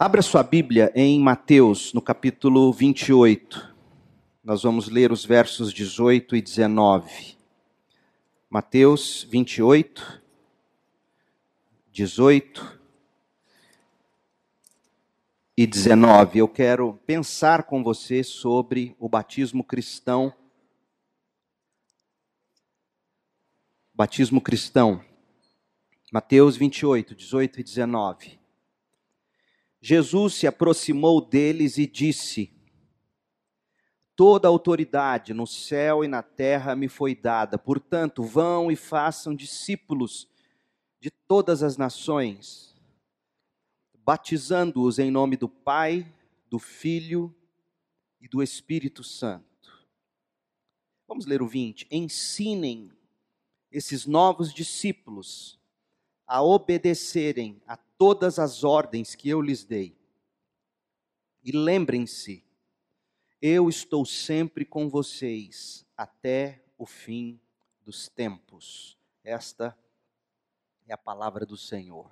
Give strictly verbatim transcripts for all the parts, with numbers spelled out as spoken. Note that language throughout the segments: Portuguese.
Abra sua Bíblia em Mateus, no capítulo vinte e oito. Nós vamos ler os versos dezoito e dezenove. Mateus vinte e oito, dezoito e dezenove. Eu quero pensar com você sobre o batismo cristão. Batismo cristão. Mateus vinte e oito, dezoito e dezenove. Jesus se aproximou deles e disse: Toda a autoridade no céu e na terra me foi dada. Portanto, vão e façam discípulos de todas as nações, batizando-os em nome do Pai, do Filho e do Espírito Santo. Vamos ler o vinte. Ensinem esses novos discípulos a obedecerem a todas as ordens que eu lhes dei. E lembrem-se, eu estou sempre com vocês até o fim dos tempos. Esta é a palavra do Senhor.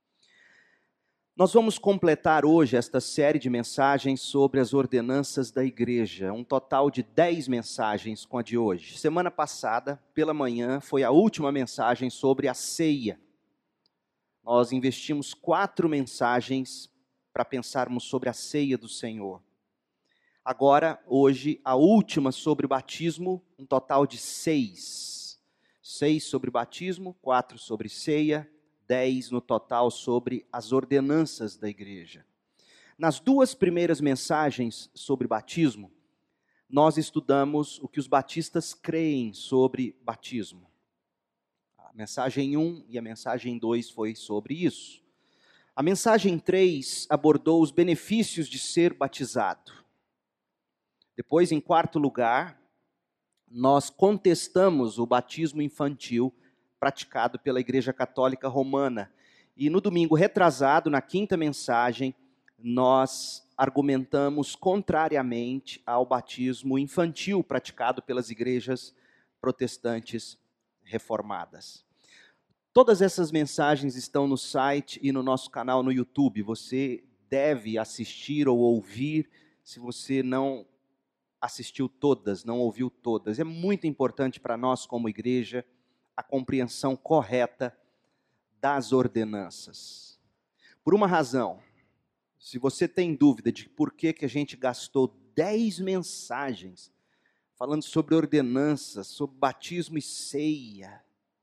Nós vamos completar hoje esta série de mensagens sobre as ordenanças da igreja. Um total de dez mensagens com a de hoje. Semana passada, pela manhã, foi a última mensagem sobre a ceia. Nós investimos quatro mensagens para pensarmos sobre a ceia do Senhor. Agora, hoje, a última sobre batismo, um total de seis. Seis sobre batismo, quatro sobre ceia, dez no total sobre as ordenanças da igreja. Nas duas primeiras mensagens sobre batismo, nós estudamos o que os batistas creem sobre batismo. A mensagem um e a mensagem dois foi sobre isso. A mensagem três abordou os benefícios de ser batizado. Depois, em quarto lugar, nós contestamos o batismo infantil praticado pela Igreja Católica Romana. E no domingo retrasado, na quinta mensagem, nós argumentamos contrariamente ao batismo infantil praticado pelas igrejas protestantes reformadas. Todas essas mensagens estão no site e no nosso canal no YouTube. Você deve assistir ou ouvir, se você não assistiu todas, não ouviu todas. É muito importante para nós como igreja a compreensão correta das ordenanças. Por uma razão, se você tem dúvida de por que, que a gente gastou dez mensagens falando sobre ordenanças, sobre batismo e ceia,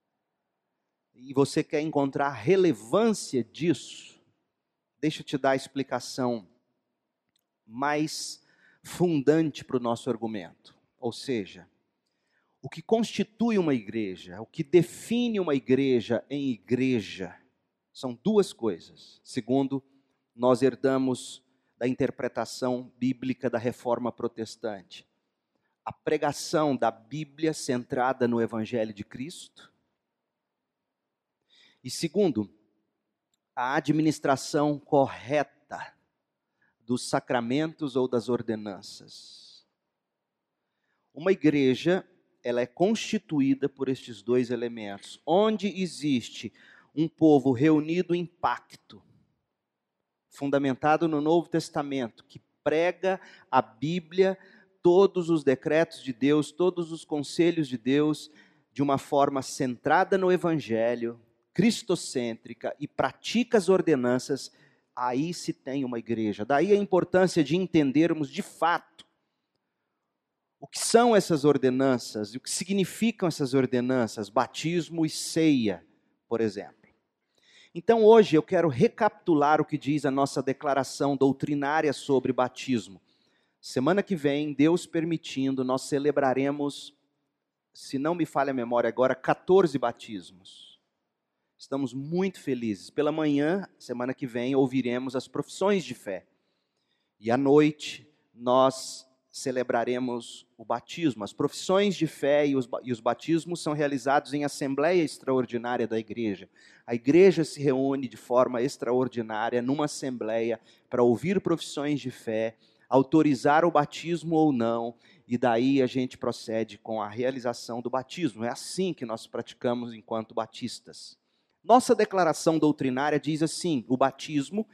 e você quer encontrar a relevância disso, deixa eu te dar a explicação mais fundante para o nosso argumento. Ou seja, o que constitui uma igreja, o que define uma igreja em igreja, são duas coisas. Segundo, nós herdamos da interpretação bíblica da Reforma Protestante. A pregação da Bíblia centrada no Evangelho de Cristo. E segundo, a administração correta dos sacramentos ou das ordenanças. Uma igreja, ela é constituída por estes dois elementos. Onde existe um povo reunido em pacto, fundamentado no Novo Testamento, que prega a Bíblia, todos os decretos de Deus, todos os conselhos de Deus, de uma forma centrada no Evangelho, cristocêntrica, e pratica as ordenanças, aí se tem uma igreja. Daí a importância de entendermos de fato o que são essas ordenanças, e o que significam essas ordenanças, batismo e ceia, por exemplo. Então hoje eu quero recapitular o que diz a nossa declaração doutrinária sobre batismo. Semana que vem, Deus permitindo, nós celebraremos, se não me falha a memória agora, quatorze batismos. Estamos muito felizes. Pela manhã, semana que vem, ouviremos as profissões de fé. E à noite, nós celebraremos o batismo. As profissões de fé e os, e os batismos são realizados em assembleia extraordinária da igreja. A igreja se reúne de forma extraordinária numa assembleia para ouvir profissões de fé, autorizar o batismo ou não, e daí a gente procede com a realização do batismo. É assim que nós praticamos enquanto batistas. Nossa declaração doutrinária diz assim: o batismo,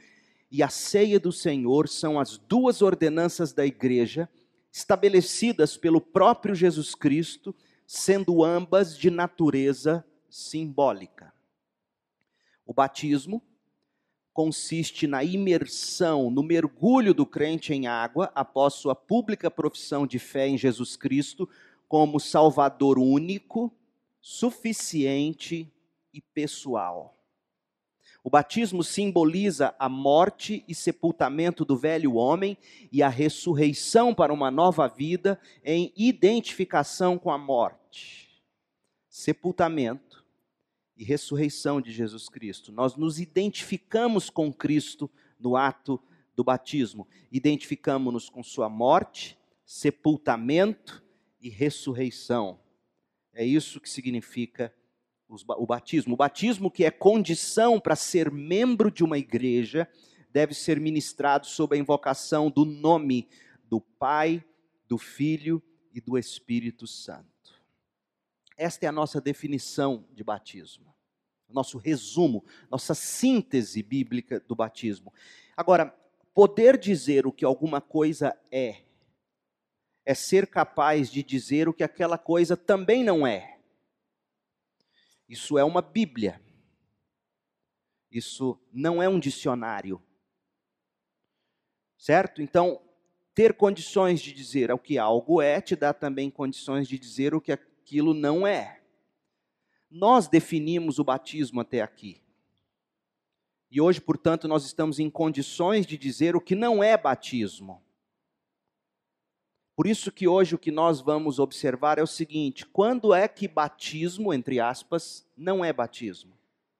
e a ceia do Senhor são as duas ordenanças da igreja, estabelecidas pelo próprio Jesus Cristo, sendo ambas de natureza simbólica. O batismo consiste na imersão, no mergulho do crente em água, após sua pública profissão de fé em Jesus Cristo, como Salvador único, suficiente e pessoal. O batismo simboliza a morte e sepultamento do velho homem e a ressurreição para uma nova vida em identificação com a morte. Sepultamento e ressurreição de Jesus Cristo. Nós nos identificamos com Cristo no ato do batismo. Identificamos-nos com sua morte, sepultamento e ressurreição. É isso que significa o batismo. O batismo, que é condição para ser membro de uma igreja, deve ser ministrado sob a invocação do nome do Pai, do Filho e do Espírito Santo. Esta é a nossa definição de batismo, nosso resumo, nossa síntese bíblica do batismo. Agora, poder dizer o que alguma coisa é, é ser capaz de dizer o que aquela coisa também não é. Isso é uma Bíblia. Isso não é um dicionário. Certo? Então, ter condições de dizer o que algo é, te dá também condições de dizer o que aquilo não é. Nós definimos o batismo até aqui. E hoje, portanto, nós estamos em condições de dizer o que não é batismo. Por isso que hoje o que nós vamos observar é o seguinte: quando é que batismo, entre aspas, não é batismo?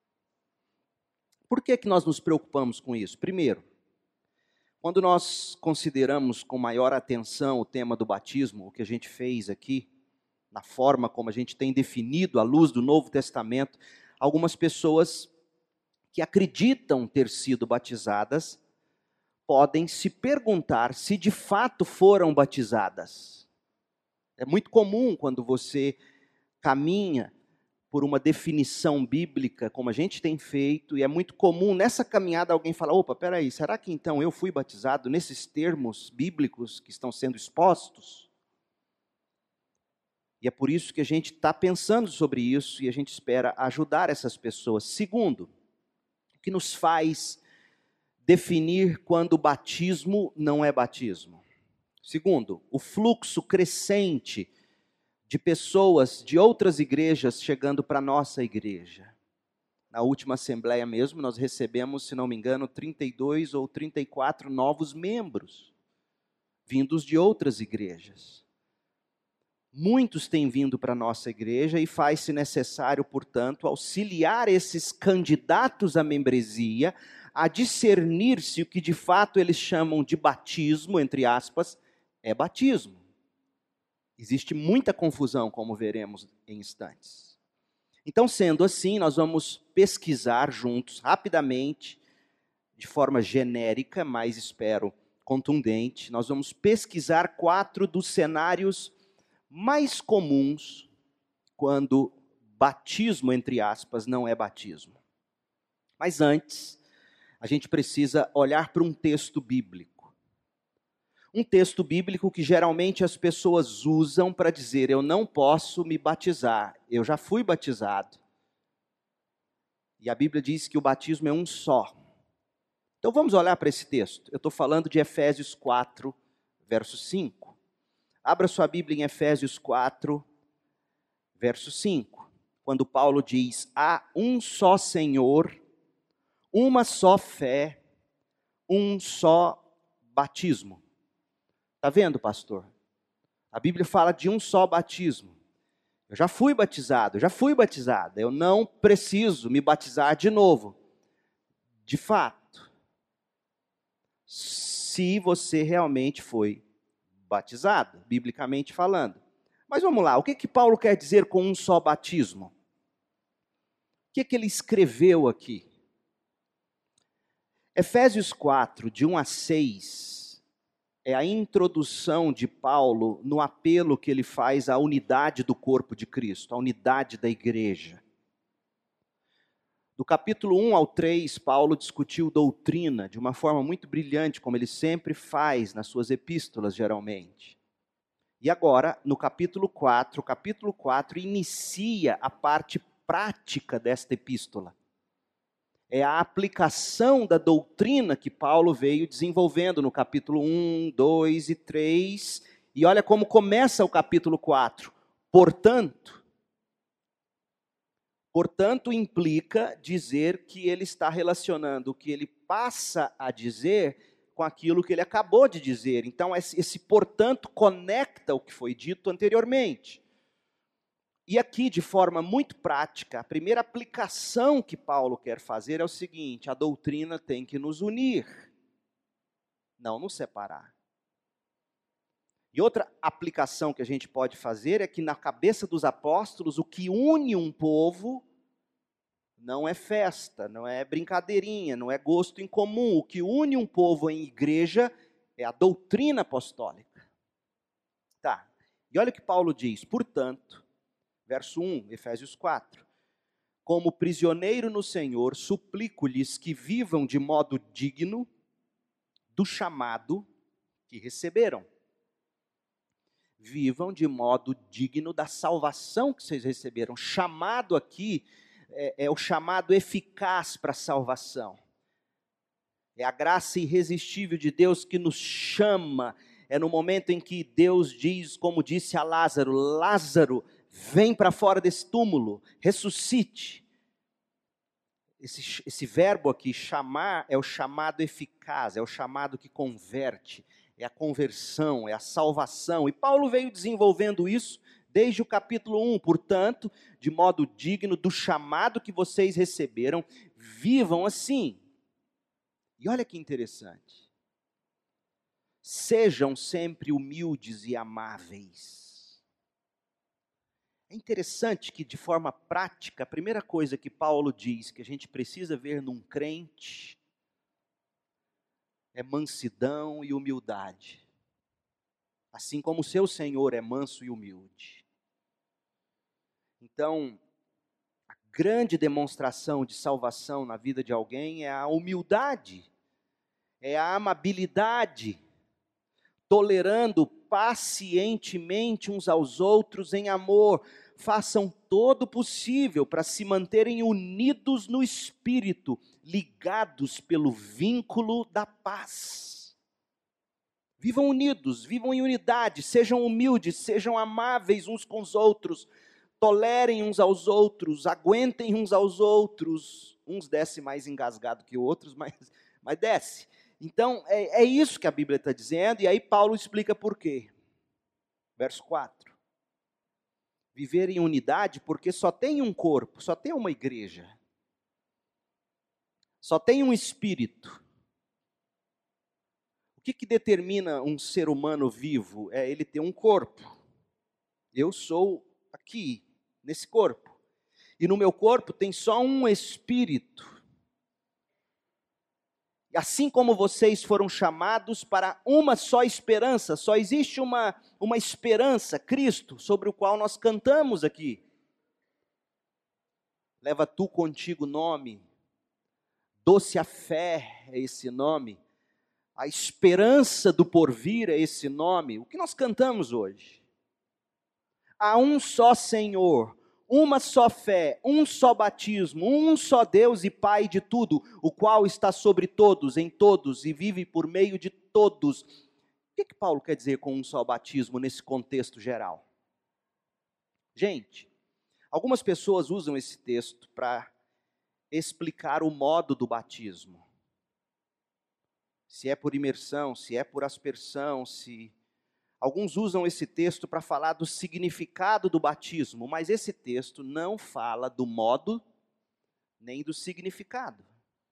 Por que que nós nos preocupamos com isso? Primeiro, quando nós consideramos com maior atenção o tema do batismo, o que a gente fez aqui, na forma como a gente tem definido à luz do Novo Testamento, algumas pessoas que acreditam ter sido batizadas podem se perguntar se de fato foram batizadas. É muito comum quando você caminha por uma definição bíblica, como a gente tem feito, e é muito comum nessa caminhada alguém falar: opa, peraí, será que então eu fui batizado nesses termos bíblicos que estão sendo expostos? E é por isso que a gente está pensando sobre isso e a gente espera ajudar essas pessoas. Segundo, o que nos faz definir quando o batismo não é batismo. Segundo, o fluxo crescente de pessoas de outras igrejas chegando para a nossa igreja. Na última assembleia mesmo, nós recebemos, se não me engano, trinta e dois ou trinta e quatro novos membros, vindos de outras igrejas. Muitos têm vindo para a nossa igreja e faz-se necessário, portanto, auxiliar esses candidatos à membresia a discernir se o que de fato eles chamam de batismo, entre aspas, é batismo. Existe muita confusão, como veremos em instantes. Então, sendo assim, nós vamos pesquisar juntos, rapidamente, de forma genérica, mas espero contundente, nós vamos pesquisar quatro dos cenários mais comuns quando batismo, entre aspas, não é batismo. Mas antes, a gente precisa olhar para um texto bíblico. Um texto bíblico que geralmente as pessoas usam para dizer: eu não posso me batizar, eu já fui batizado. E a Bíblia diz que o batismo é um só. Então vamos olhar para esse texto. Eu estou falando de Efésios quatro, verso cinco. Abra sua Bíblia em Efésios quatro, verso cinco. Quando Paulo diz: há um só Senhor, uma só fé, um só batismo. Está vendo, pastor? A Bíblia fala de um só batismo. Eu já fui batizado, eu já fui batizada. Eu não preciso me batizar de novo. De fato, se você realmente foi batizado, biblicamente falando. Mas vamos lá, o que que Paulo quer dizer com um só batismo? O que que ele escreveu aqui? Efésios quatro, de um a seis, é a introdução de Paulo no apelo que ele faz à unidade do corpo de Cristo, à unidade da igreja. Do capítulo um ao três, Paulo discutiu doutrina de uma forma muito brilhante, como ele sempre faz nas suas epístolas, geralmente. E agora, no capítulo quatro, o capítulo quatro inicia a parte prática desta epístola. É a aplicação da doutrina que Paulo veio desenvolvendo no capítulo um, dois e três. E olha como começa o capítulo quatro. Portanto, portanto implica dizer que ele está relacionando o que ele passa a dizer com aquilo que ele acabou de dizer. Então, esse, esse portanto conecta o que foi dito anteriormente. E aqui, de forma muito prática, a primeira aplicação que Paulo quer fazer é o seguinte: a doutrina tem que nos unir, não nos separar. E outra aplicação que a gente pode fazer é que na cabeça dos apóstolos, o que une um povo não é festa, não é brincadeirinha, não é gosto em comum. O que une um povo em igreja é a doutrina apostólica. Tá, e olha o que Paulo diz: portanto, verso um, Efésios quatro. Como prisioneiro no Senhor, suplico-lhes que vivam de modo digno do chamado que receberam. Vivam de modo digno da salvação que vocês receberam. Chamado aqui é, é o chamado eficaz para a salvação. É a graça irresistível de Deus que nos chama. É no momento em que Deus diz, como disse a Lázaro: Lázaro, vem para fora desse túmulo, ressuscite. Esse, esse verbo aqui, chamar, é o chamado eficaz, é o chamado que converte, é a conversão, é a salvação. E Paulo veio desenvolvendo isso desde o capítulo um. Portanto, de modo digno do chamado que vocês receberam, vivam assim. E olha que interessante. Sejam sempre humildes e amáveis. É interessante que, de forma prática, a primeira coisa que Paulo diz que a gente precisa ver num crente é mansidão e humildade. Assim como o seu Senhor é manso e humilde. Então, a grande demonstração de salvação na vida de alguém é a humildade, é a amabilidade, tolerando pacientemente uns aos outros em amor. Façam todo o possível para se manterem unidos no Espírito, ligados pelo vínculo da paz. Vivam unidos, vivam em unidade, sejam humildes, sejam amáveis uns com os outros, tolerem uns aos outros, aguentem uns aos outros. Uns desce mais engasgado que outros, mas, mas desce. Então, é, é isso que a Bíblia está dizendo, e aí Paulo explica por quê. Verso quatro. Viver em unidade, porque só tem um corpo, só tem uma igreja. Só tem um espírito. O que, que determina um ser humano vivo? É ele ter um corpo. Eu sou aqui, nesse corpo. E no meu corpo tem só um espírito. Assim como vocês foram chamados para uma só esperança, só existe uma, uma esperança, Cristo, sobre o qual nós cantamos aqui. Leva tu contigo nome, doce a fé é esse nome, a esperança do porvir é esse nome. O que nós cantamos hoje? Há um só Senhor, uma só fé, um só batismo, um só Deus e Pai de tudo, o qual está sobre todos, em todos e vive por meio de todos. O que, que Paulo quer dizer com um só batismo nesse contexto geral? Gente, algumas pessoas usam esse texto para explicar o modo do batismo. Se é por imersão, se é por aspersão, se... Alguns usam esse texto para falar do significado do batismo, mas esse texto não fala do modo nem do significado.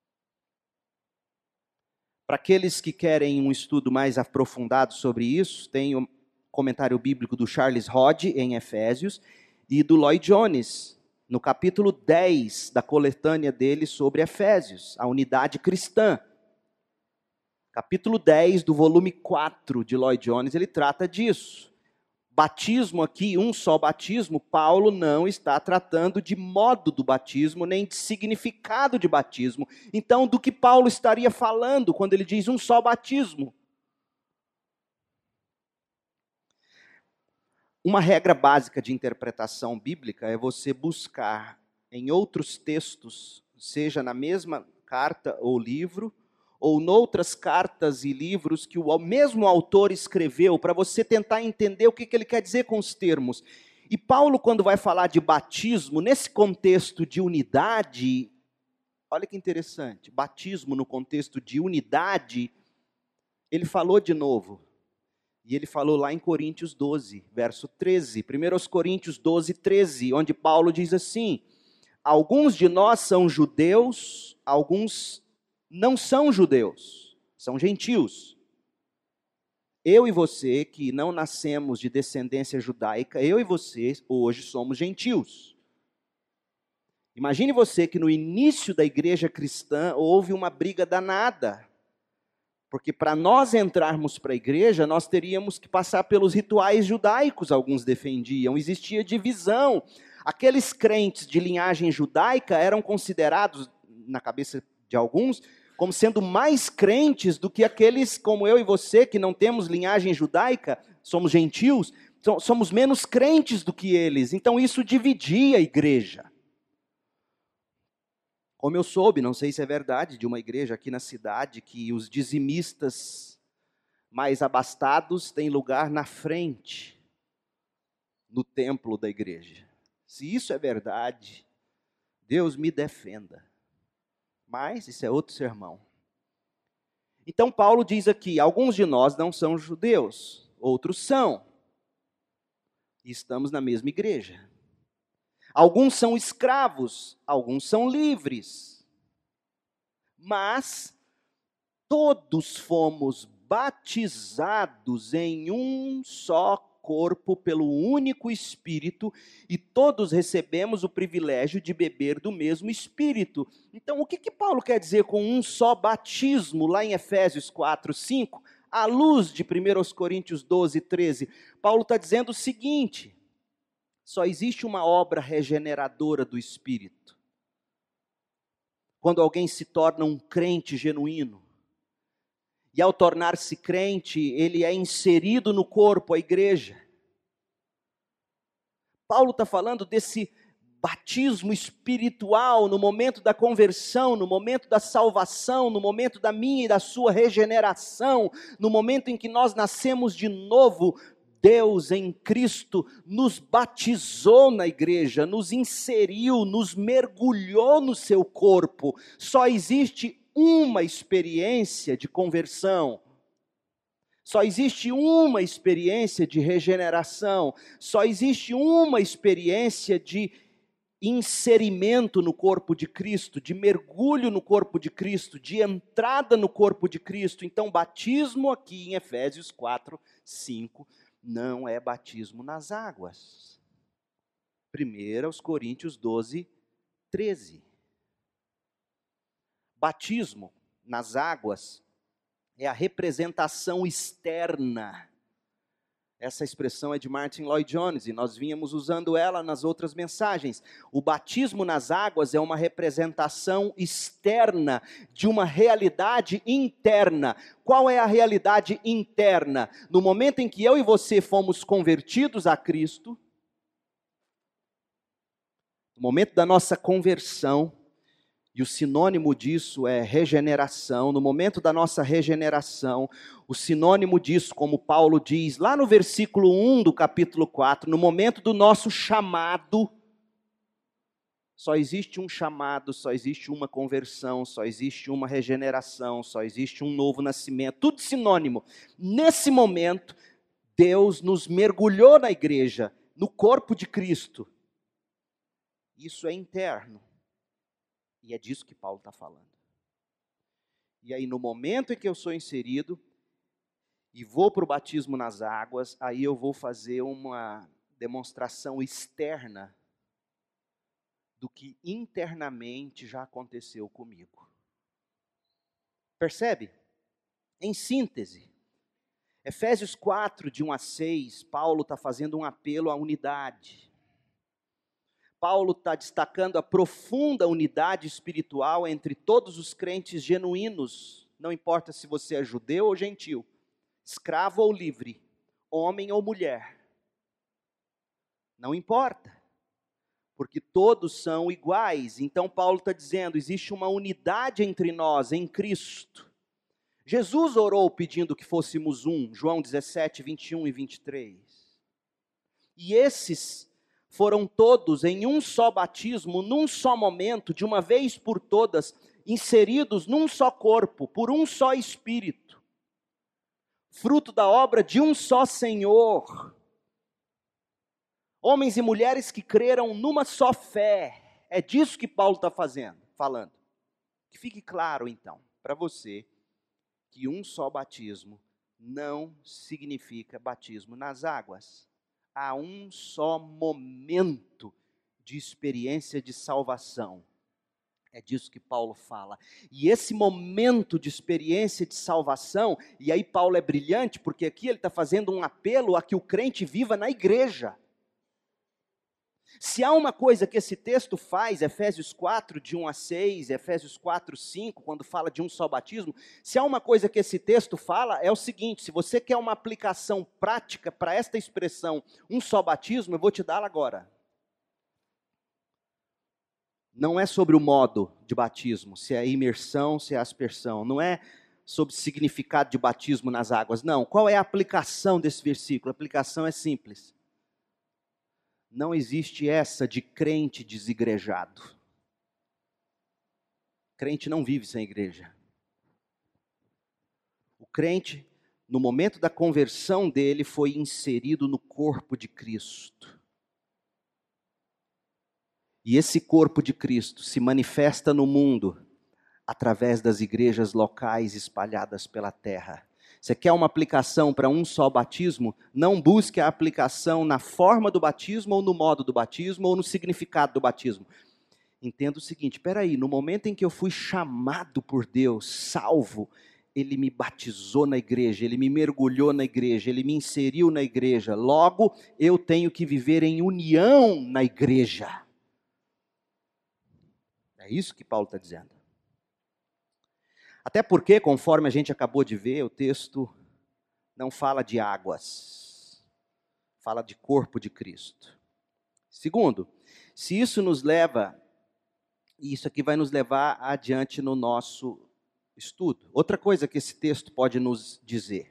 Para aqueles que querem um estudo mais aprofundado sobre isso, tem o comentário bíblico do Charles Hodge em Efésios e do Lloyd Jones, no capítulo dez da coletânea dele sobre Efésios, a unidade cristã. Capítulo dez do volume quatro de Lloyd Jones, ele trata disso. batismo aqui, um só batismo, Paulo não está tratando de modo do batismo, nem de significado de batismo. Então, do que Paulo estaria falando quando ele diz um só batismo? Uma regra básica de interpretação bíblica é você buscar em outros textos, seja na mesma carta ou livro, ou noutras cartas e livros que o mesmo autor escreveu, para você tentar entender o que ele quer dizer com os termos. E Paulo, quando vai falar de batismo, nesse contexto de unidade, olha que interessante, batismo no contexto de unidade, ele falou de novo. E ele falou lá em Coríntios doze, verso treze. primeira Coríntios doze, treze, onde Paulo diz assim: alguns de nós são judeus, alguns não são judeus, são gentios. Eu e você, que não nascemos de descendência judaica, eu e você, hoje somos gentios. Imagine você que no início da igreja cristã houve uma briga danada. Porque para nós entrarmos para a igreja, nós teríamos que passar pelos rituais judaicos, alguns defendiam, existia divisão. Aqueles crentes de linhagem judaica eram considerados, na cabeça de alguns, como sendo mais crentes do que aqueles como eu e você, que não temos linhagem judaica, somos gentios, somos menos crentes do que eles. Então isso dividia a igreja. Como eu soube, não sei se é verdade, de uma igreja aqui na cidade, que os dizimistas mais abastados têm lugar na frente, no templo da igreja. Se isso é verdade, Deus me defenda. Mas isso é outro sermão. Então Paulo diz aqui, alguns de nós não são judeus, outros são. E estamos na mesma igreja. Alguns são escravos, alguns são livres. Mas todos fomos batizados em um só corpo pelo único Espírito e todos recebemos o privilégio de beber do mesmo Espírito. Então, o que que Paulo quer dizer com um só batismo, lá em Efésios quatro, cinco, à luz de primeira Coríntios doze, treze? Paulo está dizendo o seguinte: só existe uma obra regeneradora do Espírito. Quando alguém se torna um crente genuíno, e ao tornar-se crente, ele é inserido no corpo, a igreja. Paulo está falando desse batismo espiritual no momento da conversão, no momento da salvação, no momento da minha e da sua regeneração, no momento em que nós nascemos de novo. Deus em Cristo nos batizou na igreja, nos inseriu, nos mergulhou no seu corpo. Só existe uma experiência de conversão, só existe uma experiência de regeneração, só existe uma experiência de inserimento no corpo de Cristo, de mergulho no corpo de Cristo, de entrada no corpo de Cristo. Então, batismo aqui em Efésios quatro, cinco, não é batismo nas águas. primeira Coríntios doze, treze. Batismo nas águas é a representação externa. Essa expressão é de Martin Lloyd Jones e nós vínhamos usando ela nas outras mensagens. O batismo nas águas é uma representação externa de uma realidade interna. Qual é a realidade interna? No momento em que eu e você fomos convertidos a Cristo, no momento da nossa conversão, e o sinônimo disso é regeneração. No momento da nossa regeneração, o sinônimo disso, como Paulo diz, lá no versículo um do capítulo quatro, no momento do nosso chamado, só existe um chamado, só existe uma conversão, só existe uma regeneração, só existe um novo nascimento, tudo sinônimo. Nesse momento, Deus nos mergulhou na igreja, no corpo de Cristo. Isso é interno. E é disso que Paulo está falando. E aí, no momento em que eu sou inserido, e vou para o batismo nas águas, aí eu vou fazer uma demonstração externa do que internamente já aconteceu comigo. Percebe? Em síntese, Efésios quatro, de um a seis, Paulo está fazendo um apelo à unidade. Paulo está destacando a profunda unidade espiritual entre todos os crentes genuínos, não importa se você é judeu ou gentil, escravo ou livre, homem ou mulher, não importa, porque todos são iguais. Então Paulo está dizendo, existe uma unidade entre nós, em Cristo. Jesus orou pedindo que fôssemos um, João dezessete, vinte e um e vinte e três. E esses foram todos em um só batismo, num só momento, de uma vez por todas, inseridos num só corpo, por um só Espírito, fruto da obra de um só Senhor. Homens e mulheres que creram numa só fé. É disso que Paulo está fazendo, falando. Que fique claro então, para você, que um só batismo não significa batismo nas águas. Há um só momento de experiência de salvação. É disso que Paulo fala. E esse momento de experiência de salvação, e aí Paulo é brilhante, porque aqui ele está fazendo um apelo a que o crente viva na igreja. Se há uma coisa que esse texto faz, Efésios quatro, de um a seis, Efésios quatro, cinco, quando fala de um só batismo, se há uma coisa que esse texto fala, é o seguinte: se você quer uma aplicação prática para esta expressão, um só batismo, eu vou te dar agora. Não é sobre o modo de batismo, se é imersão, se é aspersão, não é sobre o significado de batismo nas águas, não. Qual é a aplicação desse versículo? A aplicação é simples. Não existe essa de crente desigrejado. Crente não vive sem igreja. O crente, no momento da conversão dele, foi inserido no corpo de Cristo. E esse corpo de Cristo se manifesta no mundo através das igrejas locais espalhadas pela terra. Você quer uma aplicação para um só batismo? Não busque a aplicação na forma do batismo, ou no modo do batismo, ou no significado do batismo. Entenda o seguinte: espera aí, no momento em que eu fui chamado por Deus, salvo, Ele me batizou na igreja, Ele me mergulhou na igreja, Ele me inseriu na igreja. Logo, eu tenho que viver em união na igreja. É isso que Paulo está dizendo. Até porque, conforme a gente acabou de ver, o texto não fala de águas, fala de corpo de Cristo. Segundo, se isso nos leva, e isso aqui vai nos levar adiante no nosso estudo. Outra coisa que esse texto pode nos dizer.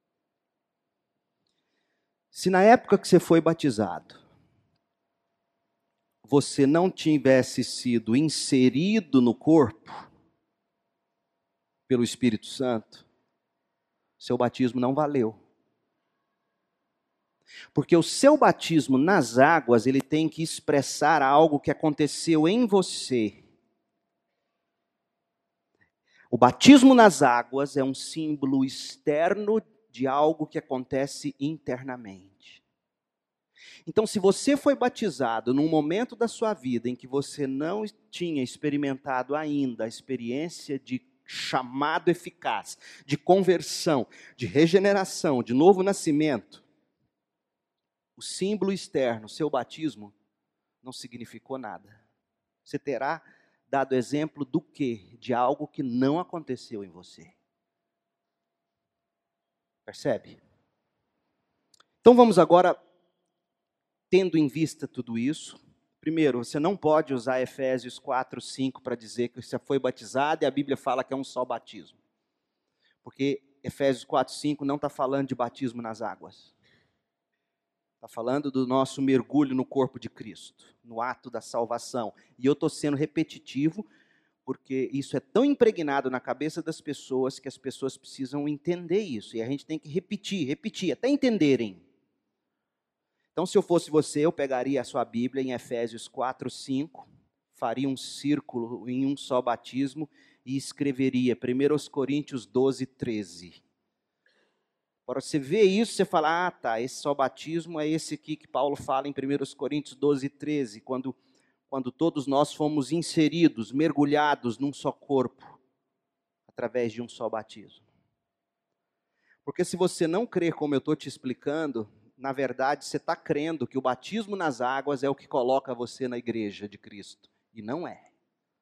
Se na época que você foi batizado, você não tivesse sido inserido no corpo, pelo Espírito Santo, seu batismo não valeu. Porque o seu batismo nas águas, ele tem que expressar algo que aconteceu em você. O batismo nas águas é um símbolo externo de algo que acontece internamente. Então, se você foi batizado num momento da sua vida em que você não tinha experimentado ainda a experiência de chamado eficaz, de conversão, de regeneração, de novo nascimento, o símbolo externo, seu batismo, não significou nada. Você terá dado exemplo do quê? De algo que não aconteceu em você. Percebe? Então vamos agora, tendo em vista tudo isso. Primeiro, você não pode usar Efésios quatro, cinco para dizer que você foi batizado e a Bíblia fala que é um só batismo. Porque Efésios quatro, cinco não está falando de batismo nas águas. Está falando do nosso mergulho no corpo de Cristo, no ato da salvação. E eu estou sendo repetitivo, porque isso é tão impregnado na cabeça das pessoas que as pessoas precisam entender isso. E a gente tem que repetir, repetir, até entenderem. Então, se eu fosse você, eu pegaria a sua Bíblia em Efésios quatro, cinco, faria um círculo em um só batismo e escreveria primeira Coríntios doze, treze. Para você ver isso, você fala, ah tá, esse só batismo é esse aqui que Paulo fala em primeira Coríntios doze, treze, quando, quando todos nós fomos inseridos, mergulhados num só corpo, através de um só batismo. Porque se você não crer como eu estou te explicando, na verdade você está crendo que o batismo nas águas é o que coloca você na igreja de Cristo. E não é.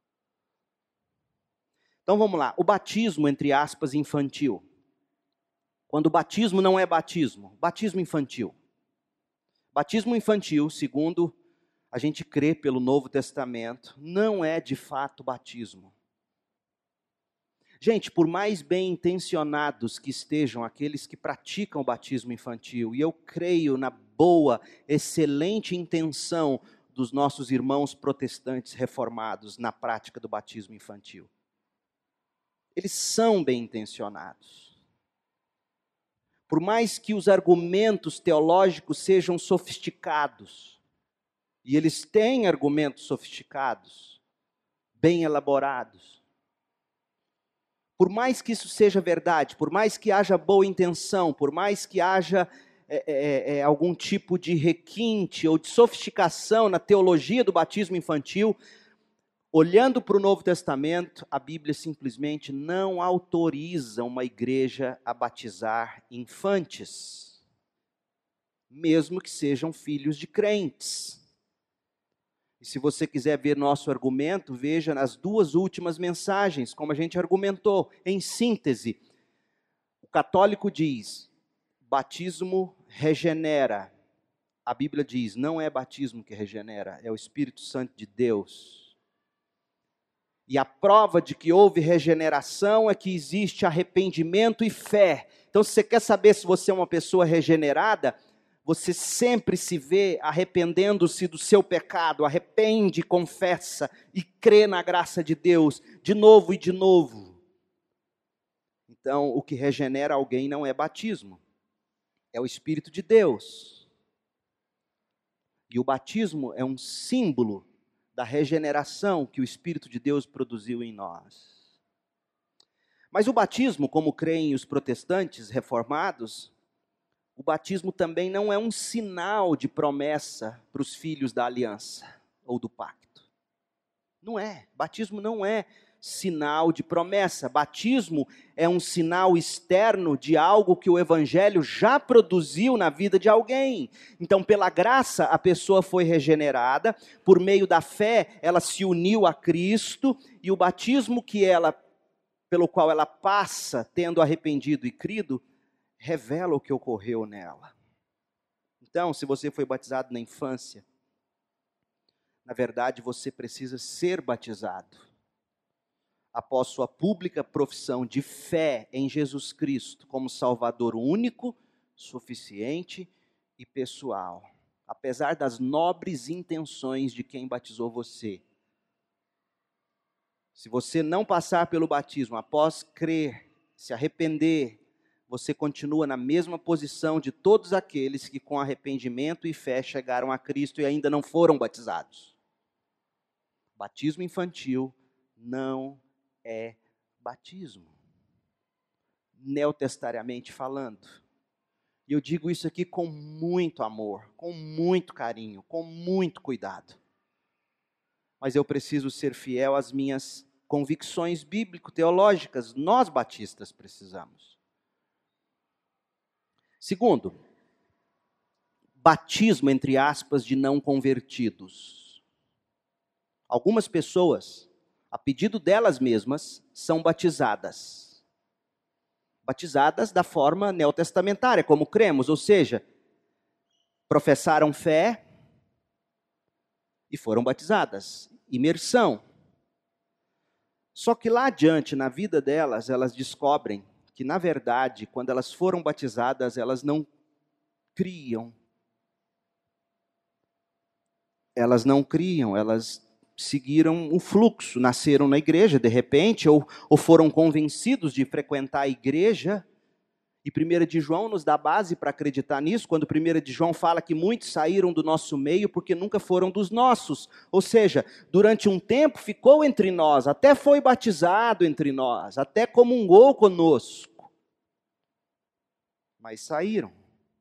Então vamos lá, o batismo, entre aspas, infantil. Quando o batismo não é batismo, batismo infantil. Batismo infantil, segundo a gente crê pelo Novo Testamento, não é de fato batismo. Gente, por mais bem intencionados que estejam aqueles que praticam o batismo infantil, e eu creio na boa, excelente intenção dos nossos irmãos protestantes reformados na prática do batismo infantil. Eles são bem intencionados. Por mais que os argumentos teológicos sejam sofisticados, e eles têm argumentos sofisticados, bem elaborados, por mais que isso seja verdade, por mais que haja boa intenção, por mais que haja é, é, é, algum tipo de requinte ou de sofisticação na teologia do batismo infantil, olhando para o Novo Testamento, a Bíblia simplesmente não autoriza uma igreja a batizar infantes, mesmo que sejam filhos de crentes. E se você quiser ver nosso argumento, veja nas duas últimas mensagens, como a gente argumentou. Em síntese, o católico diz, batismo regenera. A Bíblia diz, não é batismo que regenera, é o Espírito Santo de Deus. E a prova de que houve regeneração é que existe arrependimento e fé. Então, se você quer saber se você é uma pessoa regenerada, você sempre se vê arrependendo-se do seu pecado, arrepende, confessa e crê na graça de Deus, de novo e de novo. Então, o que regenera alguém não é batismo, é o Espírito de Deus. E o batismo é um símbolo da regeneração que o Espírito de Deus produziu em nós. Mas o batismo, como creem os protestantes reformados, o batismo também não é um sinal de promessa para os filhos da aliança ou do pacto. Não é. Batismo não é sinal de promessa. Batismo é um sinal externo de algo que o Evangelho já produziu na vida de alguém. Então, pela graça, a pessoa foi regenerada, por meio da fé, ela se uniu a Cristo, e o batismo que ela, pelo qual ela passa, tendo arrependido e crido, revela o que ocorreu nela. Então, se você foi batizado na infância, na verdade você precisa ser batizado. Após sua pública profissão de fé em Jesus Cristo como Salvador único, suficiente e pessoal. Apesar das nobres intenções de quem batizou você. Se você não passar pelo batismo, após crer, se arrepender, você continua na mesma posição de todos aqueles que com arrependimento e fé chegaram a Cristo e ainda não foram batizados. Batismo infantil não é batismo, neotestariamente falando. E eu digo isso aqui com muito amor, com muito carinho, com muito cuidado. Mas eu preciso ser fiel às minhas convicções bíblico-teológicas, nós batistas precisamos. Segundo, batismo, entre aspas, de não convertidos. Algumas pessoas, a pedido delas mesmas, são batizadas. Batizadas da forma neotestamentária, como cremos, ou seja, professaram fé e foram batizadas. Imersão. Só que lá adiante, na vida delas, elas descobrem que, na verdade, quando elas foram batizadas, elas não criam. Elas não criam, elas seguiram o fluxo, nasceram na igreja, de repente, ou, ou foram convencidos de frequentar a igreja. E primeira de João nos dá base para acreditar nisso, quando primeira de João fala que muitos saíram do nosso meio porque nunca foram dos nossos. Ou seja, durante um tempo ficou entre nós, até foi batizado entre nós, até comungou conosco. Mas saíram.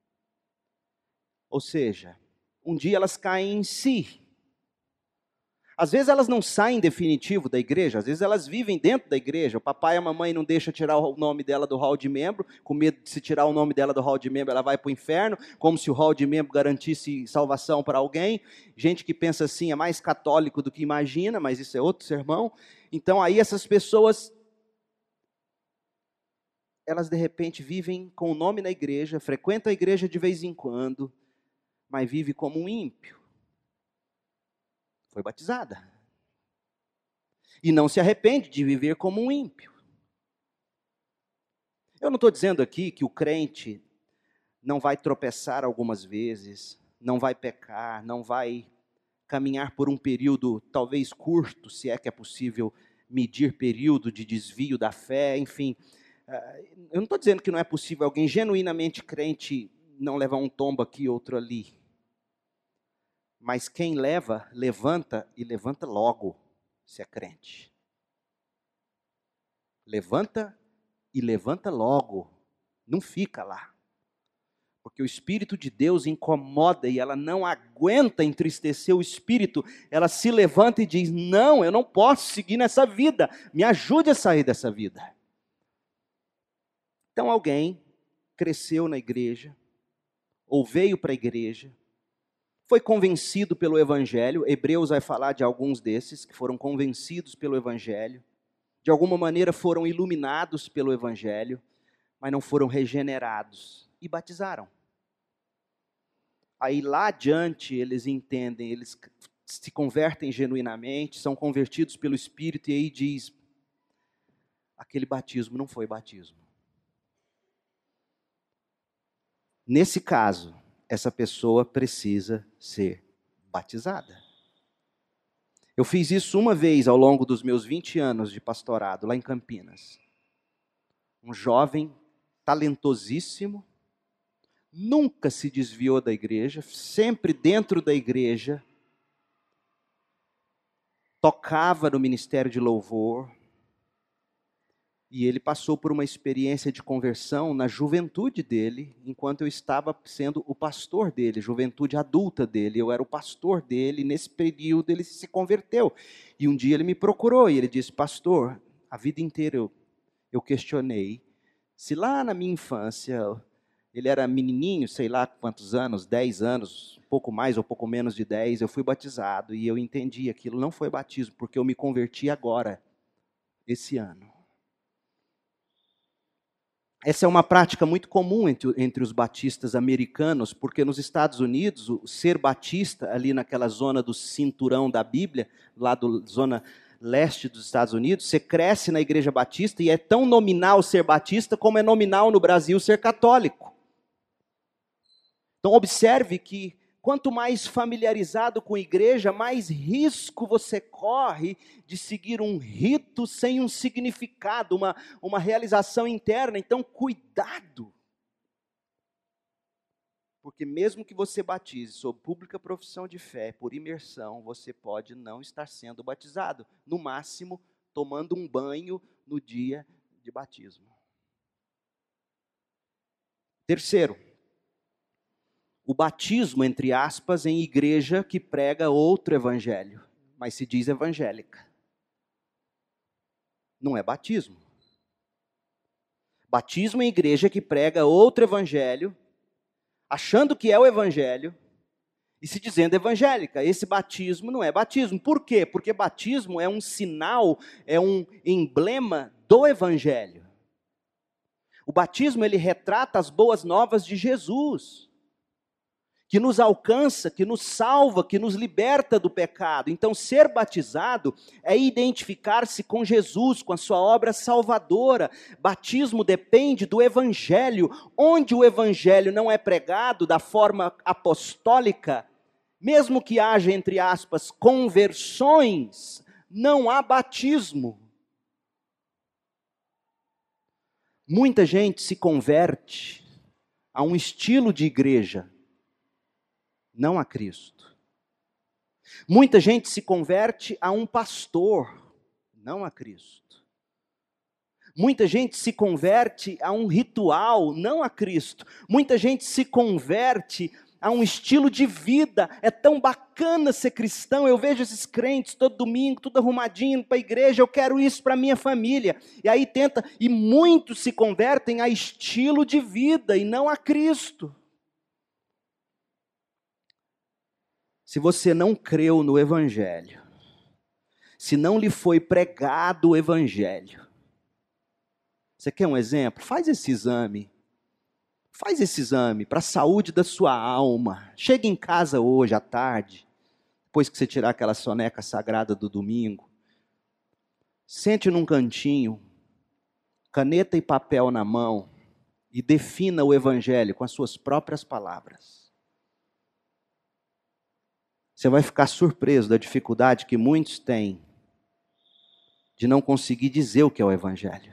Ou seja, um dia elas caem em si. Às vezes elas não saem definitivo da igreja, às vezes elas vivem dentro da igreja. O papai e a mamãe não deixam tirar o nome dela do hall de membro, com medo de se tirar o nome dela do hall de membro, ela vai para o inferno, como se o hall de membro garantisse salvação para alguém. Gente que pensa assim é mais católico do que imagina, mas isso é outro sermão. Então aí essas pessoas, elas de repente vivem com o nome na igreja, frequentam a igreja de vez em quando, mas vivem como um ímpio. Foi batizada. E não se arrepende de viver como um ímpio. Eu não estou dizendo aqui que o crente não vai tropeçar algumas vezes, não vai pecar, não vai caminhar por um período talvez curto, se é que é possível medir período de desvio da fé, enfim. Eu não estou dizendo que não é possível alguém genuinamente crente não levar um tombo aqui, outro ali. Mas quem leva, levanta e levanta logo, se é crente. Levanta e levanta logo, não fica lá. Porque o Espírito de Deus incomoda e ela não aguenta entristecer o Espírito. Ela se levanta e diz, não, eu não posso seguir nessa vida, me ajude a sair dessa vida. Então alguém cresceu na igreja, ou veio para a igreja, foi convencido pelo Evangelho. Hebreus vai falar de alguns desses que foram convencidos pelo Evangelho, de alguma maneira foram iluminados pelo Evangelho, mas não foram regenerados e batizaram. Aí lá adiante eles entendem, eles se convertem genuinamente, são convertidos pelo Espírito e aí diz, aquele batismo não foi batismo. Nesse caso, essa pessoa precisa ser batizada. Eu fiz isso uma vez ao longo dos meus vinte anos de pastorado, lá em Campinas. Um jovem talentosíssimo, nunca se desviou da igreja, sempre dentro da igreja, tocava no ministério de louvor, e ele passou por uma experiência de conversão na juventude dele, enquanto eu estava sendo o pastor dele, juventude adulta dele. Eu era o pastor dele, e nesse período ele se converteu. E um dia ele me procurou e ele disse, pastor, a vida inteira eu, eu questionei se lá na minha infância, ele era menininho, sei lá quantos anos, dez anos, pouco mais ou pouco menos de dez, eu fui batizado e eu entendi aquilo não foi batismo, porque eu me converti agora, esse ano. Essa é uma prática muito comum entre, entre os batistas americanos, porque nos Estados Unidos, o ser batista, ali naquela zona do cinturão da Bíblia, lá da zona leste dos Estados Unidos, você cresce na igreja batista e é tão nominal ser batista como é nominal no Brasil ser católico. Então observe que quanto mais familiarizado com a igreja, mais risco você corre de seguir um rito sem um significado, uma, uma realização interna. Então, cuidado. Porque mesmo que você batize sob pública profissão de fé, por imersão, você pode não estar sendo batizado. No máximo, tomando um banho no dia de batismo. Terceiro. O batismo, entre aspas, em igreja que prega outro evangelho, mas se diz evangélica. Não é batismo. Batismo em igreja que prega outro evangelho, achando que é o evangelho, e se dizendo evangélica. Esse batismo não é batismo. Por quê? Porque batismo é um sinal, é um emblema do evangelho. O batismo, ele retrata as boas novas de Jesus, que nos alcança, que nos salva, que nos liberta do pecado. Então, ser batizado é identificar-se com Jesus, com a sua obra salvadora. Batismo depende do evangelho. Onde o evangelho não é pregado da forma apostólica, mesmo que haja, entre aspas, conversões, não há batismo. Muita gente se converte a um estilo de igreja, não a Cristo. Muita gente se converte a um pastor, não a Cristo. Muita gente se converte a um ritual, não a Cristo. Muita gente se converte há um estilo de vida. É tão bacana ser cristão. Eu vejo esses crentes todo domingo, tudo arrumadinho para a igreja. Eu quero isso para minha família. E aí tenta, e muitos se convertem a estilo de vida e não a Cristo. Se você não creu no Evangelho, se não lhe foi pregado o Evangelho, você quer um exemplo? Faz esse exame. Faz esse exame para a saúde da sua alma. Chega em casa hoje à tarde, depois que você tirar aquela soneca sagrada do domingo. Sente num cantinho, caneta e papel na mão, e defina o Evangelho com as suas próprias palavras. Você vai ficar surpreso da dificuldade que muitos têm de não conseguir dizer o que é o Evangelho.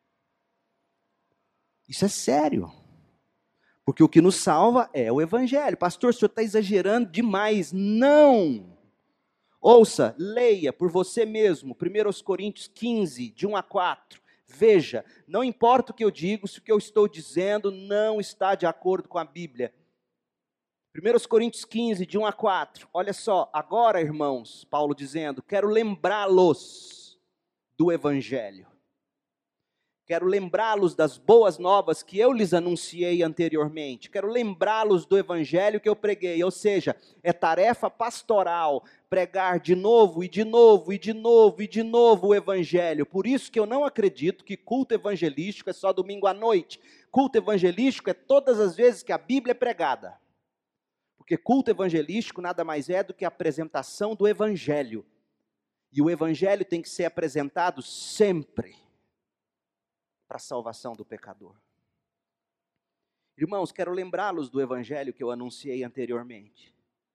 Isso é sério. Porque o que nos salva é o Evangelho. Pastor, o senhor está exagerando demais. Não! Ouça, leia por você mesmo, primeiro Coríntios quinze, de um a quatro. Veja, não importa o que eu digo, se o que eu estou dizendo não está de acordo com a Bíblia. primeiro Coríntios quinze, de um a quatro. Olha só, agora, irmãos, Paulo dizendo, quero lembrá-los do Evangelho. Quero lembrá-los das boas novas que eu lhes anunciei anteriormente. Quero lembrá-los do Evangelho que eu preguei. Ou seja, é tarefa pastoral pregar de novo e de novo e de novo e de novo o Evangelho. Por isso que eu não acredito que culto evangelístico é só domingo à noite. Culto evangelístico é todas as vezes que a Bíblia é pregada. Porque culto evangelístico nada mais é do que a apresentação do Evangelho. E o Evangelho tem que ser apresentado sempre para a salvação do pecador. Irmãos, quero lembrá-los do Evangelho que eu anunciei anteriormente.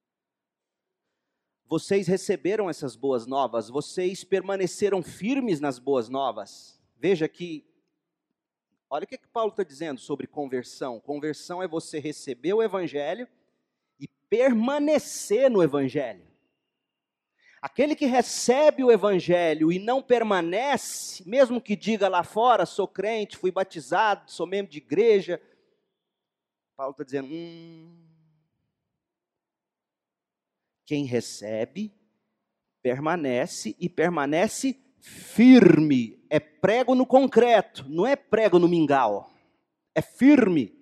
Vocês receberam essas boas novas, vocês permaneceram firmes nas boas novas. Veja que, olha o que, que Paulo está dizendo sobre conversão. Conversão é você receber o Evangelho e permanecer no Evangelho. Aquele que recebe o Evangelho e não permanece, mesmo que diga lá fora, sou crente, fui batizado, sou membro de igreja, Paulo está dizendo, hum, quem recebe, permanece e permanece firme. É prego no concreto, não é prego no mingau, é firme.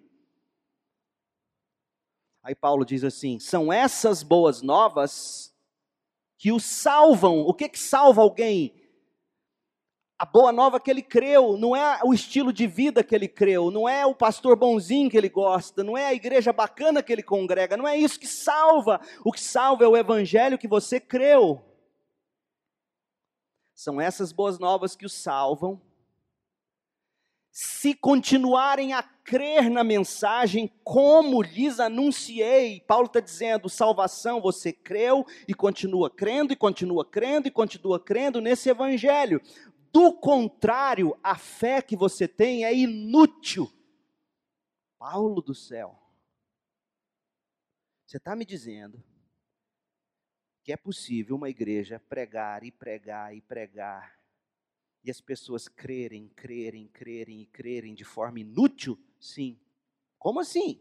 Aí Paulo diz assim, são essas boas novas que o salvam. O que que salva alguém? A boa nova que ele creu, não é o estilo de vida que ele creu, não é o pastor bonzinho que ele gosta, não é a igreja bacana que ele congrega, não é isso que salva. O que salva é o Evangelho que você creu. São essas boas novas que o salvam. Se continuarem a crer na mensagem como lhes anunciei, Paulo está dizendo, salvação, você creu e continua crendo, e continua crendo, e continua crendo nesse Evangelho. Do contrário, a fé que você tem é inútil. Paulo do céu, você está me dizendo que é possível uma igreja pregar e pregar e pregar, e as pessoas crerem, crerem, crerem e crerem de forma inútil? Sim. Como assim?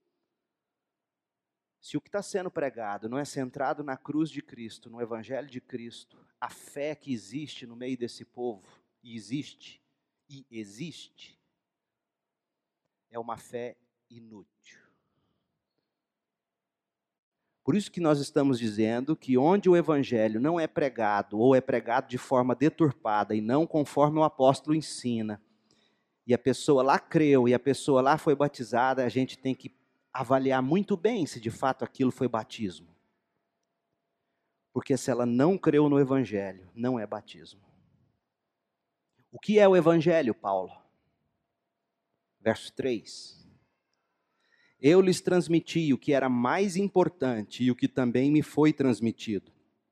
Se o que está sendo pregado não é centrado na cruz de Cristo, no Evangelho de Cristo, a fé que existe no meio desse povo, e existe, e existe, é uma fé inútil. Por isso que nós estamos dizendo que onde o Evangelho não é pregado, ou é pregado de forma deturpada, e não conforme o apóstolo ensina, e a pessoa lá creu, e a pessoa lá foi batizada, a gente tem que avaliar muito bem se de fato aquilo foi batismo. Porque se ela não creu no Evangelho, não é batismo. O que é o Evangelho, Paulo? Verso três. Eu lhes transmiti o que era mais importante e o que também me foi transmitido.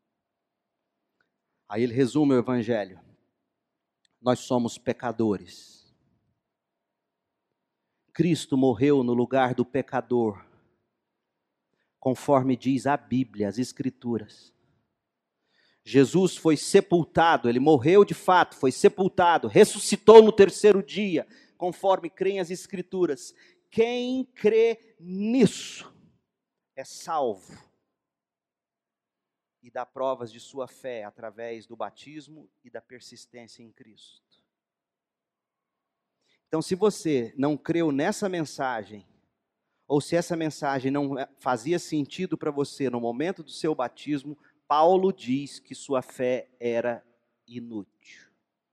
Aí ele resume o Evangelho. Nós somos pecadores. Cristo morreu no lugar do pecador, conforme diz a Bíblia, as Escrituras. Jesus foi sepultado, ele morreu de fato, foi sepultado, ressuscitou no terceiro dia, conforme creem as Escrituras. Quem crê nisso é salvo e dá provas de sua fé através do batismo e da persistência em Cristo. Então, se você não creu nessa mensagem, ou se essa mensagem não fazia sentido para você no momento do seu batismo, Paulo diz que sua fé era inútil.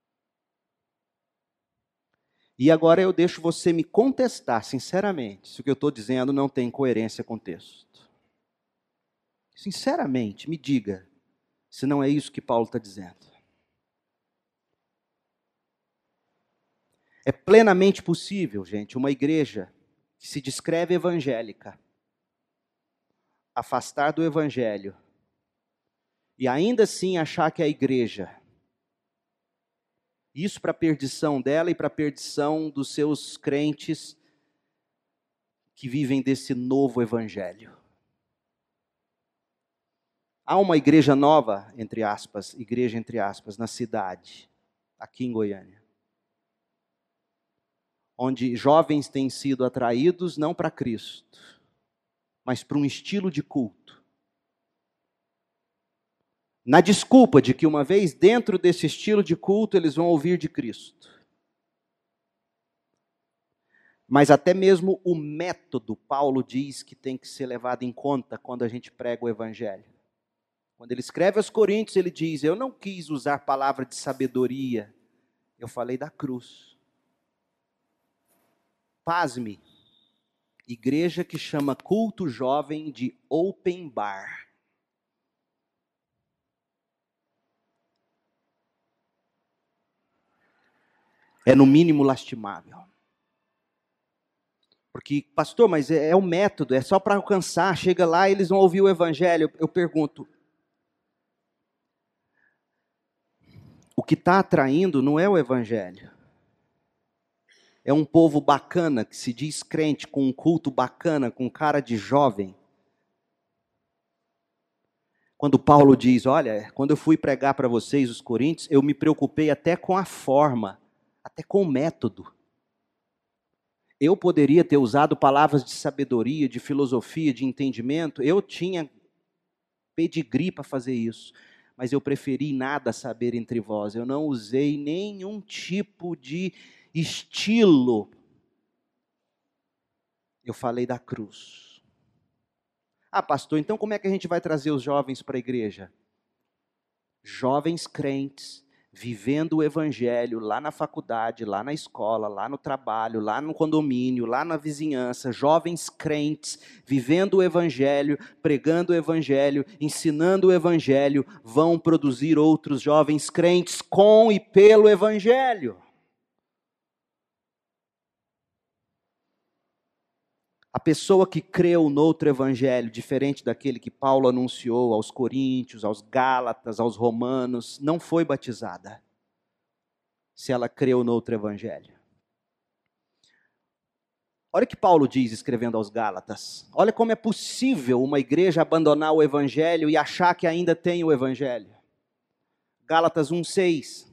E agora eu deixo você me contestar, sinceramente, se o que eu estou dizendo não tem coerência com o texto. Sinceramente, me diga, se não é isso que Paulo está dizendo. É plenamente possível, gente, uma igreja que se descreve evangélica, afastar do evangelho, e ainda assim achar que a igreja, isso para a perdição dela e para a perdição dos seus crentes que vivem desse novo evangelho. Há uma igreja nova, entre aspas, igreja entre aspas, na cidade, aqui em Goiânia, onde jovens têm sido atraídos não para Cristo, mas para um estilo de culto. Na desculpa de que uma vez dentro desse estilo de culto eles vão ouvir de Cristo. Mas até mesmo o método, Paulo diz que tem que ser levado em conta quando a gente prega o evangelho. Quando ele escreve aos Coríntios, ele diz: eu não quis usar palavra de sabedoria, eu falei da cruz. Pasme, igreja que chama culto jovem de open bar. É no mínimo lastimável. Porque, pastor, mas é, é o método, é só para alcançar, chega lá e eles vão ouvir o evangelho. Eu, eu pergunto, o que está atraindo não é o evangelho. É um povo bacana, que se diz crente, com um culto bacana, com cara de jovem. Quando Paulo diz, olha, quando eu fui pregar para vocês, os coríntios, eu me preocupei até com a forma, até com o método. Eu poderia ter usado palavras de sabedoria, de filosofia, de entendimento, eu tinha pedigree para fazer isso, mas eu preferi nada saber entre vós, eu não usei nenhum tipo de estilo. Eu falei da cruz. Ah, pastor, então como é que a gente vai trazer os jovens para a igreja? Jovens crentes, vivendo o evangelho lá na faculdade, lá na escola, lá no trabalho, lá no condomínio, lá na vizinhança, jovens crentes, vivendo o evangelho, pregando o evangelho, ensinando o evangelho, vão produzir outros jovens crentes com e pelo evangelho. A pessoa que creu noutro evangelho, diferente daquele que Paulo anunciou aos coríntios, aos gálatas, aos romanos, não foi batizada, se ela creu noutro evangelho. Olha o que Paulo diz escrevendo aos gálatas. Olha como é possível uma igreja abandonar o evangelho e achar que ainda tem o evangelho. Gálatas um, seis.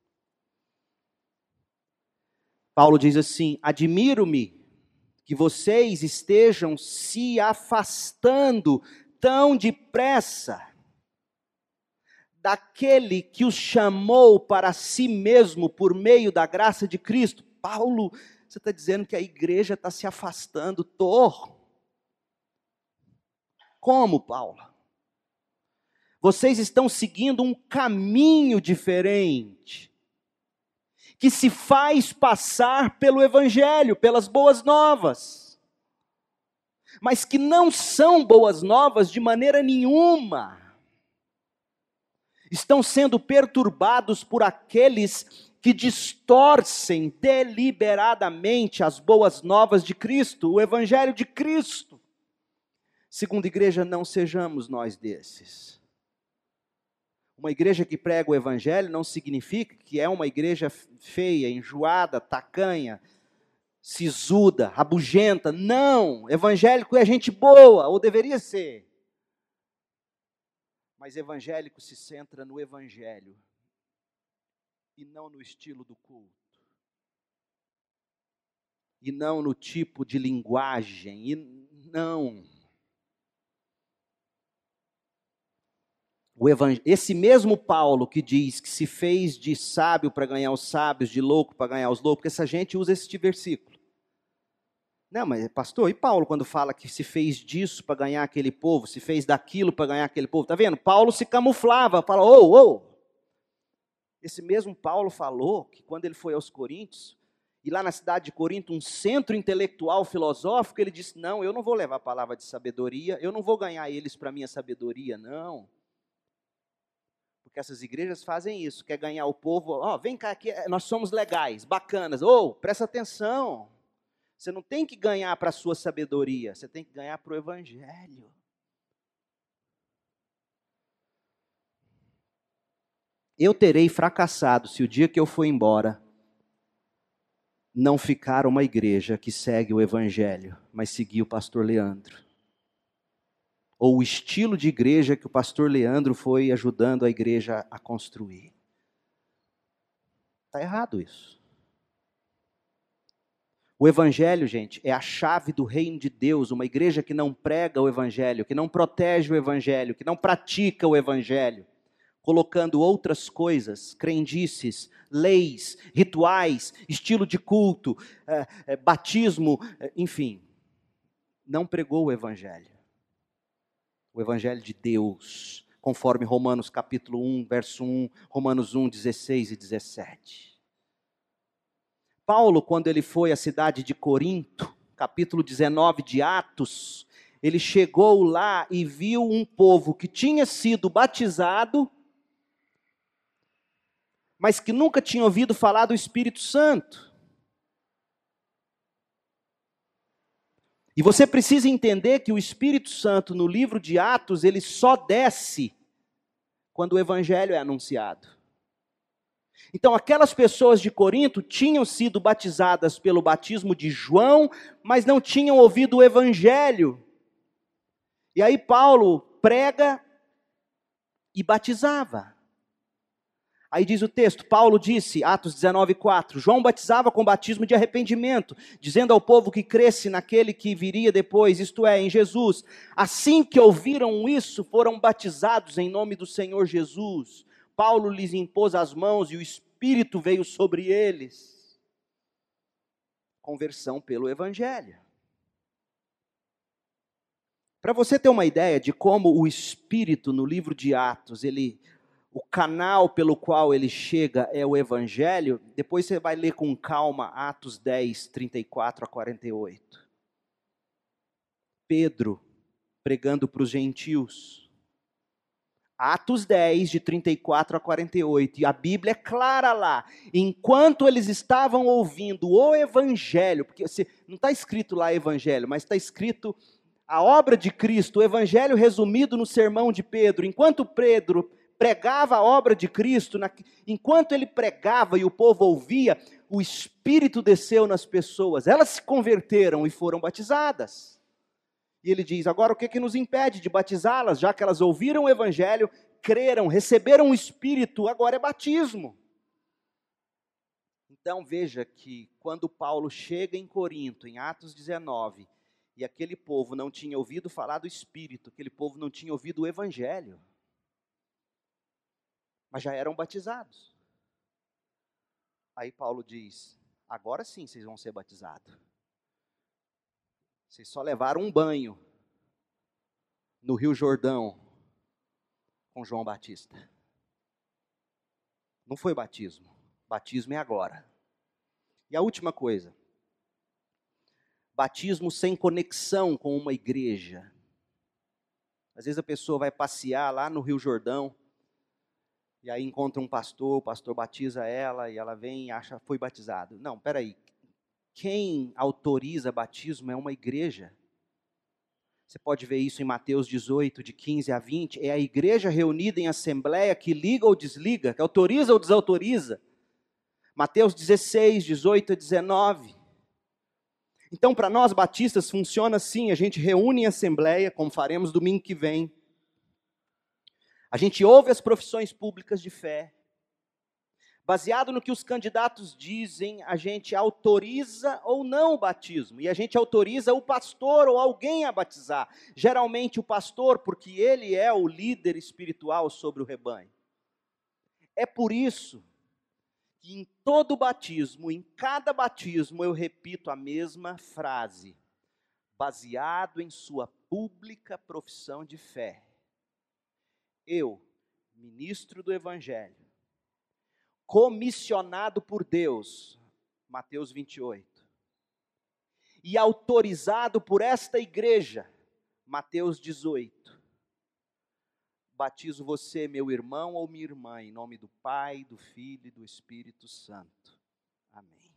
Paulo diz assim: admiro-me que vocês estejam se afastando tão depressa daquele que os chamou para si mesmo por meio da graça de Cristo. Paulo, você está dizendo que a igreja está se afastando? Tô. Como, Paulo? Vocês estão seguindo um caminho diferente, que se faz passar pelo evangelho, pelas boas novas, mas que não são boas novas de maneira nenhuma. Estão sendo perturbados por aqueles que distorcem deliberadamente as boas novas de Cristo, o evangelho de Cristo. Segunda igreja, não sejamos nós desses. Uma igreja que prega o evangelho não significa que é uma igreja feia, enjoada, tacanha, sisuda, rabugenta. Não, evangélico é gente boa, ou deveria ser. Mas evangélico se centra no evangelho e não no estilo do culto. E não no tipo de linguagem, e não. O evang... Esse mesmo Paulo que diz que se fez de sábio para ganhar os sábios, de louco para ganhar os loucos, porque essa gente usa este versículo. Não, mas pastor, e Paulo quando fala que se fez disso para ganhar aquele povo, se fez daquilo para ganhar aquele povo, tá vendo? Paulo se camuflava, fala, ô, ô. Esse mesmo Paulo falou que quando ele foi aos Coríntios, e lá na cidade de Corinto, um centro intelectual filosófico, ele disse, não, eu não vou levar a palavra de sabedoria, eu não vou ganhar eles para minha sabedoria, não. Porque essas igrejas fazem isso, quer ganhar o povo, ó, oh, vem cá, aqui, nós somos legais, bacanas, ô, oh, presta atenção, você não tem que ganhar para a sua sabedoria, você tem que ganhar para o evangelho. Eu terei fracassado se o dia que eu for embora, não ficar uma igreja que segue o evangelho, mas seguir o pastor Leandro. Ou o estilo de igreja que o pastor Leandro foi ajudando a igreja a construir. Está errado isso. O evangelho, gente, é a chave do reino de Deus. Uma igreja que não prega o evangelho, que não protege o evangelho, que não pratica o evangelho, colocando outras coisas, crendices, leis, rituais, estilo de culto, é, é, batismo, é, enfim, não pregou o evangelho. O evangelho de Deus, conforme Romanos capítulo um, verso um, Romanos um, dezesseis e dezessete. Paulo, quando ele foi à cidade de Corinto, capítulo dezenove de Atos, ele chegou lá e viu um povo que tinha sido batizado, mas que nunca tinha ouvido falar do Espírito Santo. E você precisa entender que o Espírito Santo, no livro de Atos, ele só desce quando o Evangelho é anunciado. Então, aquelas pessoas de Corinto tinham sido batizadas pelo batismo de João, mas não tinham ouvido o Evangelho. E aí Paulo prega e batizava. Aí diz o texto, Paulo disse, Atos dezenove, quatro, João batizava com batismo de arrependimento, dizendo ao povo que cresce naquele que viria depois, isto é, em Jesus. Assim que ouviram isso, foram batizados em nome do Senhor Jesus. Paulo lhes impôs as mãos e o Espírito veio sobre eles. Conversão pelo Evangelho. Para você ter uma ideia de como o Espírito no livro de Atos, ele... o canal pelo qual ele chega é o Evangelho, depois você vai ler com calma Atos dez, trinta e quatro a quarenta e oito. Pedro pregando para os gentios. Atos dez, de trinta e quatro a quarenta e oito. E a Bíblia é clara lá. Enquanto eles estavam ouvindo o Evangelho, porque você, não está escrito lá Evangelho, mas está escrito a obra de Cristo, o Evangelho resumido no sermão de Pedro. Enquanto Pedro pregava a obra de Cristo, na, enquanto ele pregava e o povo ouvia, o Espírito desceu nas pessoas, elas se converteram e foram batizadas. E ele diz, agora o que, que nos impede de batizá-las, já que elas ouviram o Evangelho, creram, receberam o Espírito, agora é batismo. Então veja que quando Paulo chega em Corinto, em Atos dezenove, e aquele povo não tinha ouvido falar do Espírito, aquele povo não tinha ouvido o Evangelho, mas já eram batizados. Aí Paulo diz, agora sim vocês vão ser batizados. Vocês só levaram um banho no Rio Jordão com João Batista. Não foi batismo. Batismo é agora. E a última coisa. Batismo sem conexão com uma igreja. Às vezes a pessoa vai passear lá no Rio Jordão, e aí encontra um pastor, o pastor batiza ela, e ela vem e acha, foi batizado. Não, peraí. Quem autoriza batismo é uma igreja. Você pode ver isso em Mateus dezoito, de quinze a vinte. É a igreja reunida em assembleia que liga ou desliga, que autoriza ou desautoriza. Mateus dezesseis, dezoito a dezenove. Então, para nós batistas, funciona assim. A gente reúne em assembleia, como faremos domingo que vem. A gente ouve as profissões públicas de fé. Baseado no que os candidatos dizem, a gente autoriza ou não o batismo. E a gente autoriza o pastor ou alguém a batizar. Geralmente o pastor, porque ele é o líder espiritual sobre o rebanho. É por isso que em todo batismo, em cada batismo, eu repito a mesma frase, baseado em sua pública profissão de fé. Eu, ministro do Evangelho, comissionado por Deus, Mateus vinte e oito, e autorizado por esta igreja, Mateus dezoito, batizo você, meu irmão ou minha irmã, em nome do Pai, do Filho e do Espírito Santo. Amém.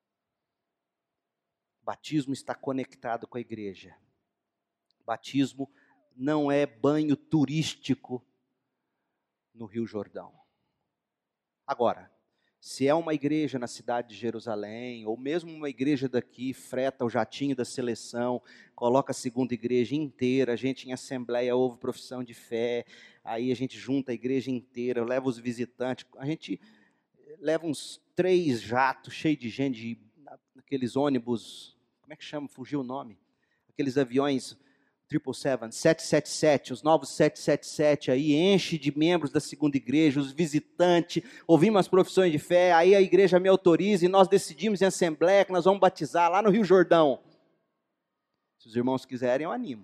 Batismo está conectado com a igreja. Batismo não é banho turístico no Rio Jordão. Agora, se é uma igreja na cidade de Jerusalém, ou mesmo uma igreja daqui, freta o jatinho da seleção, coloca a segunda igreja inteira, a gente em assembleia ouve profissão de fé, aí a gente junta a igreja inteira, leva os visitantes, a gente leva uns três jatos cheios de gente, aqueles ônibus, como é que chama? Fugiu o nome. Aqueles aviões triple seven, sete sete sete, os novos sete sete sete aí, enche de membros da segunda igreja, os visitantes, ouvimos as profissões de fé, aí a igreja me autoriza e nós decidimos em assembleia que nós vamos batizar lá no Rio Jordão. Se os irmãos quiserem, eu animo.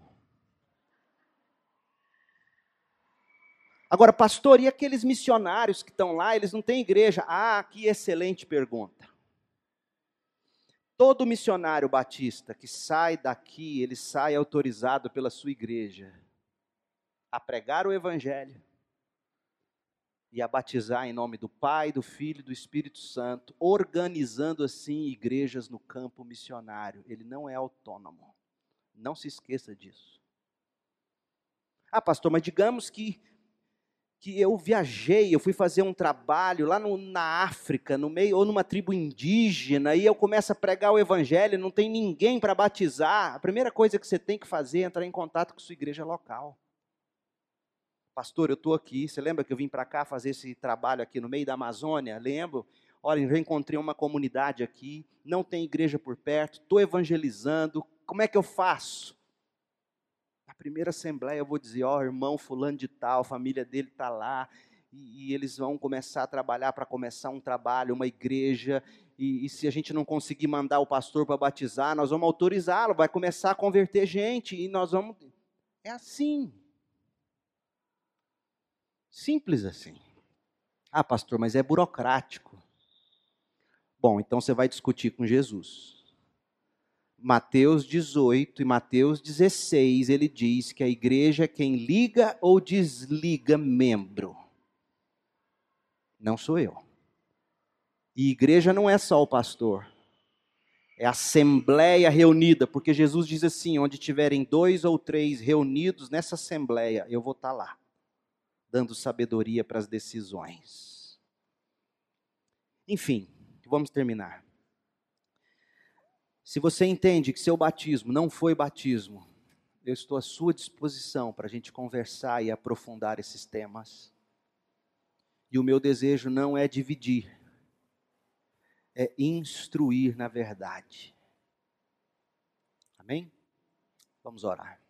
Agora, pastor, e aqueles missionários que estão lá, eles não têm igreja? Ah, que excelente pergunta. Todo missionário batista que sai daqui, ele sai autorizado pela sua igreja a pregar o evangelho e a batizar em nome do Pai, do Filho e do Espírito Santo, organizando assim igrejas no campo missionário. Ele não é autônomo. Não se esqueça disso. Ah, pastor, mas digamos que que eu viajei, eu fui fazer um trabalho lá no, na África, no meio, ou numa tribo indígena, e eu começo a pregar o evangelho, não tem ninguém para batizar. A primeira coisa que você tem que fazer é entrar em contato com sua igreja local. Pastor, eu estou aqui, você lembra que eu vim para cá fazer esse trabalho aqui no meio da Amazônia? Lembro? Olha, eu já encontrei uma comunidade aqui, não tem igreja por perto, estou evangelizando, como é que eu faço? Na primeira assembleia eu vou dizer, ó, oh, irmão fulano de tal, a família dele está lá, e, e eles vão começar a trabalhar para começar um trabalho, uma igreja, e, e se a gente não conseguir mandar o pastor para batizar, nós vamos autorizá-lo, vai começar a converter gente, e nós vamos... É assim. Simples assim. Ah, pastor, mas é burocrático. Bom, então você vai discutir com Jesus. Mateus dezoito e Mateus dezesseis, ele diz que a igreja é quem liga ou desliga membro. Não sou eu. E igreja não é só o pastor. É a assembleia reunida, porque Jesus diz assim, onde tiverem dois ou três reunidos nessa assembleia, eu vou estar lá, dando sabedoria para as decisões. Enfim, vamos terminar. Se você entende que seu batismo não foi batismo, eu estou à sua disposição para a gente conversar e aprofundar esses temas. E o meu desejo não é dividir, é instruir na verdade. Amém? Vamos orar.